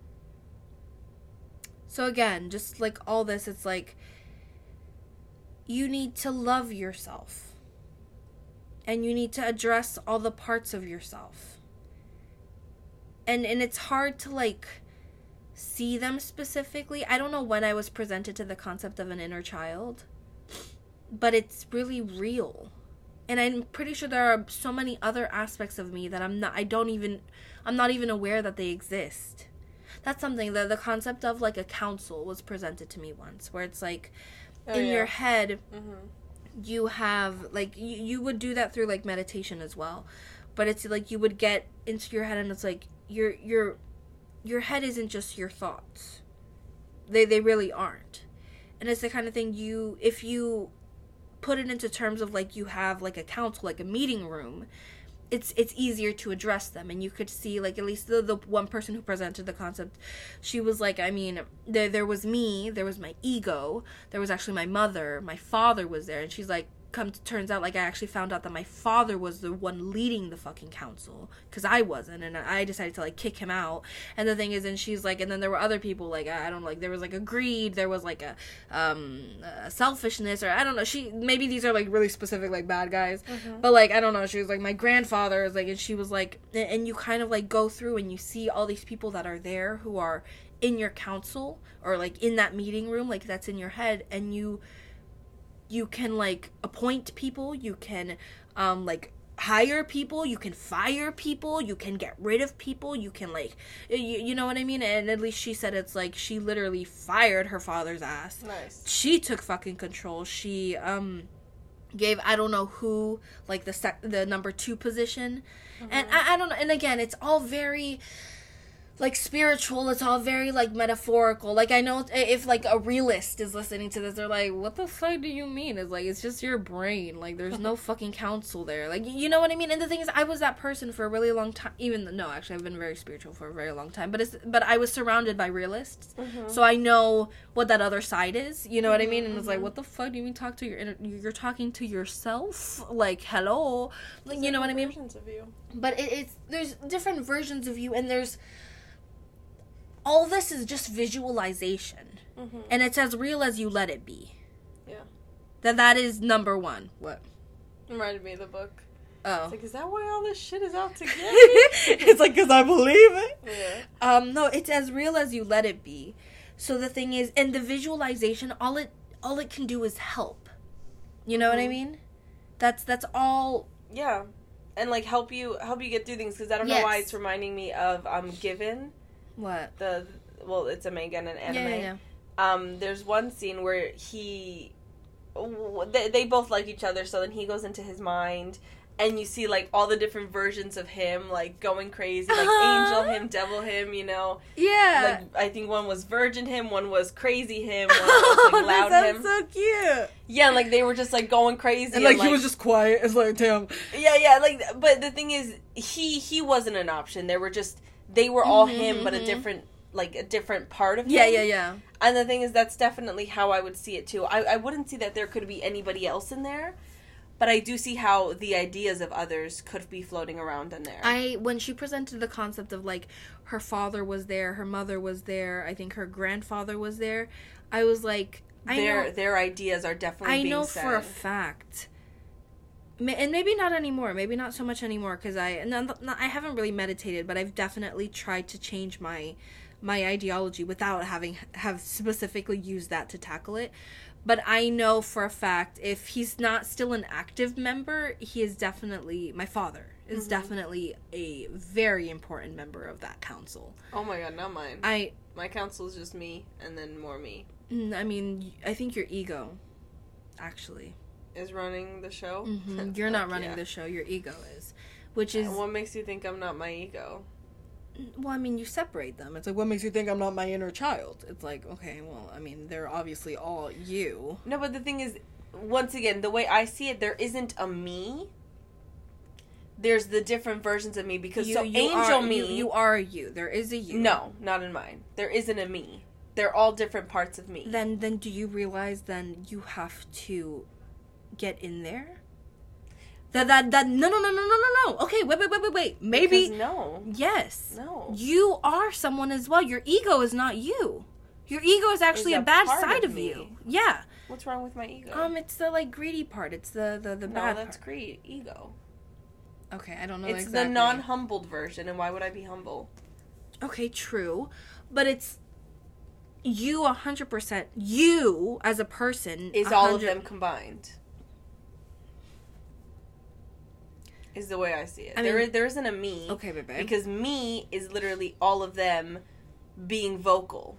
So again, just like all this, it's like, you need to love yourself. And you need to address all the parts of yourself. And and it's hard to, like, see them specifically. I don't know when I was presented to the concept of an inner child. But it's really real. And I'm pretty sure there are so many other aspects of me that I'm not, I don't even, I'm not even aware that they exist. That's something, that the concept of, like, a council was presented to me once. Where it's like, oh, in yeah. your head... Mm-hmm. You have, like, you, you would do that through, like, meditation as well. But it's, like, you would get into your head and it's, like, your, your, your head isn't just your thoughts. They, they really aren't. And it's the kind of thing you, if you put it into terms of, like, you have, like, a council, like, a meeting room, it's it's easier to address them. And you could see, like, at least the, the one person who presented the concept, she was like, I mean, there there was me, there was my ego, there was actually my mother, my father was there, and she's like, come to, turns out, like, I actually found out that my father was the one leading the fucking council, because I wasn't, and I decided to, like, kick him out. And the thing is, and she's like, and then there were other people, like, I don't know, like, there was, like, a greed, there was, like, a, um, a selfishness, or I don't know, she, maybe these are, like, really specific, like, bad guys, mm-hmm. but, like, I don't know, she was, like, my grandfather is, like, and she was, like, and you kind of, like, go through and you see all these people that are there who are in your council, or, like, in that meeting room, like, that's in your head, and you... You can, like, appoint people, you can, um, like, hire people, you can fire people, you can get rid of people, you can, like, you, you know what I mean? And at least she said it's, like, she literally fired her father's ass. Nice. She took fucking control. She, um, gave, I don't know who, like, the sec- the number two position. Mm-hmm. And I, I don't know, and again, it's all very... like, spiritual, it's all very, like, metaphorical. Like, I know if, like, a realist is listening to this, they're like, what the fuck do you mean? It's like, it's just your brain. Like, there's no fucking counsel there. Like, you know what I mean? And the thing is, I was that person for a really long time. Even, though, no, actually, I've been very spiritual for a very long time. But it's, but I was surrounded by realists. Mm-hmm. So I know what that other side is. You know mm-hmm, what I mean? And mm-hmm. it's like, what the fuck do you mean talk to your inner... You're talking to yourself? Like, hello? Like, you know what I mean? Versions of you. But it, it's... There's different versions of you, and there's... all this is just visualization. Mm-hmm. And it's as real as you let it be. Yeah. That that is number one. What? Reminded me of the book. Oh. It's like, is that why all this shit is out to get me? It's like, because I believe it. Yeah. Um, no, it's as real as you let it be. So the thing is, and the visualization, all it all it can do is help. You know mm-hmm. what I mean? That's that's all. Yeah. And, like, help you help you get through things. Because I don't yes. know why it's reminding me of um Given. What? The well, it's a manga and an anime. Yeah, yeah, yeah. Um, there's one scene where he, they, they both like each other. So then he goes into his mind, and you see, like, all the different versions of him, like, going crazy, like uh-huh. angel him, devil him, you know. Yeah. Like, I think one was virgin him, one was crazy him, one was, like, loud that him. That's so cute. Yeah, like, they were just, like, going crazy. And, like, and, like, he was just quiet. It's like, damn. Yeah, yeah, like, but the thing is, he he wasn't an option. There were just, they were all mm-hmm, him, but mm-hmm. a different, like, a different part of him. Yeah, yeah, yeah. And the thing is, that's definitely how I would see it, too. I, I wouldn't see that there could be anybody else in there, But I do see how the ideas of others could be floating around in there. I when she presented the concept of like her father was there, her mother was there, I think her grandfather was there, I was like, I their know, their ideas are definitely I being know said. for a fact, and maybe not anymore, maybe not so much anymore, because I no, no, I haven't really meditated, but I've definitely tried to change my my ideology without having have specifically used that to tackle it. But I know for a fact, if he's not still an active member, he is definitely, my father is mm-hmm. definitely a very important member of that council. Oh my god, not mine. I My council is just me, and then more me. I mean, I think your ego, actually. Is running the show? Mm-hmm. You're not running yeah. the show, your ego is. Which is... And what makes you think I'm not my ego? Well, I mean, you separate them. It's like, what makes you think I'm not my inner child? It's like, okay, well, I mean, they're obviously all you. No, but the thing is, once again, the way I see it, there isn't a me. There's the different versions of me, because you, so you angel are, me... You, you are a you. There is a you. No, not in mine. There isn't a me. They're all different parts of me. Then, then do you realize then you have to get in there? That, that, that, no, no, no, no, no, no, no. Okay, wait, wait, wait, wait, wait. Maybe. Because no. Yes. No. You are someone as well. Your ego is not you. Your ego is actually is a, a bad part side of of me. you. Yeah. What's wrong with my ego? Um, it's the, like, greedy part. It's the, the, the no, bad that's part. greed. Ego. Okay, I don't know It's exactly. the non-humbled version, and why would I be humble? Okay, true. But it's you one hundred percent. You, as a person... Is all of them combined. Is the way I see it. I there, mean, is, there isn't a me. Okay, baby. Because me is literally all of them being vocal.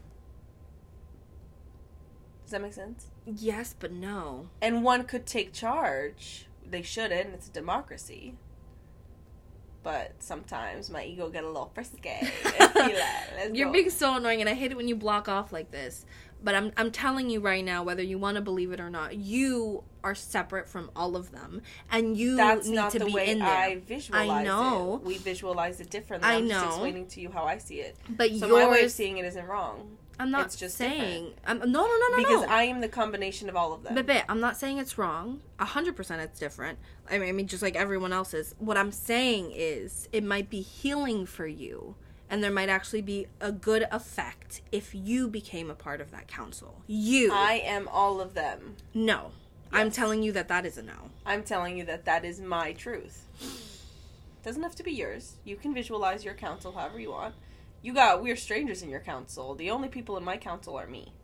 Does that make sense? Yes, but no. And one could take charge. They shouldn't. It's a democracy. But sometimes my ego get a little frisky. You're being so annoying, and I hate it when you block off like this. But I'm I'm telling you right now, whether you want to believe it or not, you are separate from all of them, and you That's need not to the be way in there. I visualize I know. it. We visualize it differently. I I'm know. just explaining to you how I see it. But so yours, my way of seeing it isn't wrong. I'm not it's just saying. I'm, no, no, no, no, because no. I am the combination of all of them. Bebe, I'm not saying it's wrong. A hundred percent, it's different. I mean, I mean, just like everyone else's. What I'm saying is, it might be healing for you. And there might actually be a good effect if you became a part of that council. You. I am all of them. No. Yes. I'm telling you that that is a no. I'm telling you that that is my truth. Doesn't have to be yours. You can visualize your council however you want. You got weird strangers in your council. The only people in my council are me.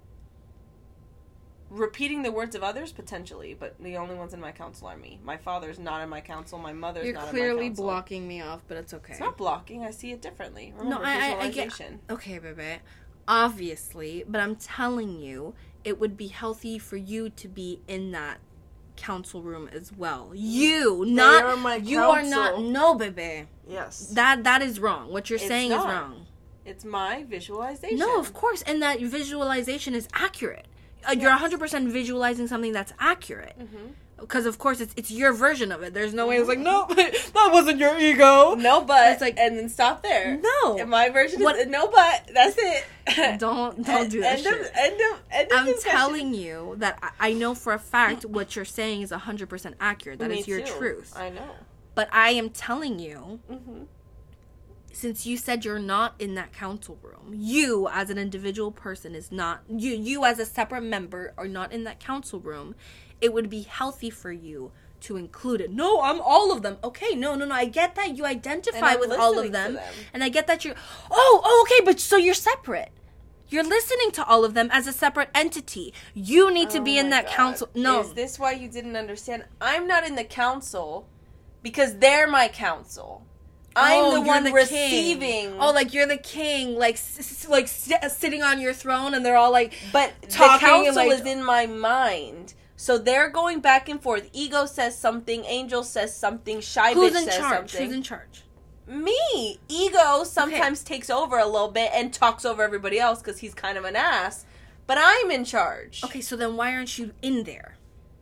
Repeating the words of others, potentially, but the only ones in my council are me. My father's not in my council. My mother's You're not in my council. You're clearly blocking me off, but it's okay. It's not blocking. I see it differently. Remember, no, I, visualization. I, I get, okay, baby. Obviously, but I'm telling you, it would be healthy for you to be in that council room as well. You, they not are my you council. are not. No, baby. Yes. That that is wrong. What you're It's saying not. is wrong. It's my visualization. No, of course, and that visualization is accurate. Uh, yes. You're one hundred percent visualizing something that's accurate. Because, mm-hmm. of course, it's it's your version of it. There's no way it's like, no, that wasn't your ego. No, but. It's like, and then stop there. No. And my version what, is, no, but. That's it. Don't, don't do that end shit. Of, end of, end of I'm discussion. telling you that I, I know for a fact what you're saying is one hundred percent accurate. That Me is your too. truth. I know. But I am telling you... Mm-hmm. Since you said you're not in that council room, you as an individual person is not, you you as a separate member are not in that council room, it would be healthy for you to include it. No, I'm all of them. Okay, no, no, no, I get that you identify with all of them, them, and I get that you're, oh, oh, okay, but so you're separate. You're listening to all of them as a separate entity. You need to oh be in that God. council. No. Is this why you didn't understand? I'm not in the council because they're my council. I'm oh, the one the receiving. King. Oh, like you're the king, like s- s- like s- sitting on your throne, and they're all like, but talking the council like, is in my mind, so they're going back and forth. Ego says something, Angel says something, Shy Who's Bitch in says charge? something. Who's in charge? Me. Ego sometimes okay. takes over a little bit and talks over everybody else because he's kind of an ass, but I'm in charge. Okay, so then why aren't you in there?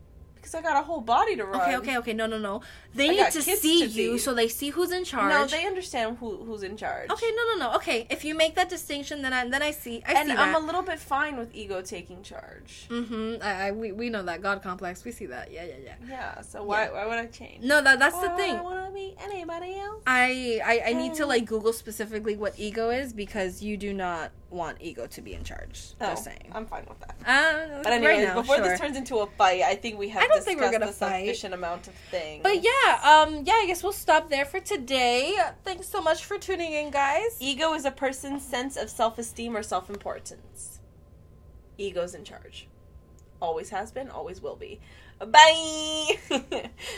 Because I got a whole body to run. Okay, okay, okay. No, no, no. They I need got to kids see to you feed. so they see who's in charge. No, they understand who who's in charge. Okay, no, no, no. Okay, if you make that distinction, then I then I see. I and see I'm that. a little bit fine with ego taking charge. Mm-hmm. I, I we, we know that God complex. We see that. Yeah, yeah, yeah. Yeah. So why Yeah. why would I change? No, that that's the Why thing. I want to be anybody else. I, I I need to Mm. like Google specifically what ego is because you do not want ego to be in charge. Oh, Just saying. I'm fine with that. Uh, But anyways, right now, before sure. this turns into a fight, I think we have I don't think we're discussed gonna a fight. sufficient amount of things. But yeah, um, yeah, I guess we'll stop there for today. Thanks so much for tuning in, guys. Ego is a person's sense of self-esteem or self-importance. Ego's in charge. Always has been, always will be. Bye!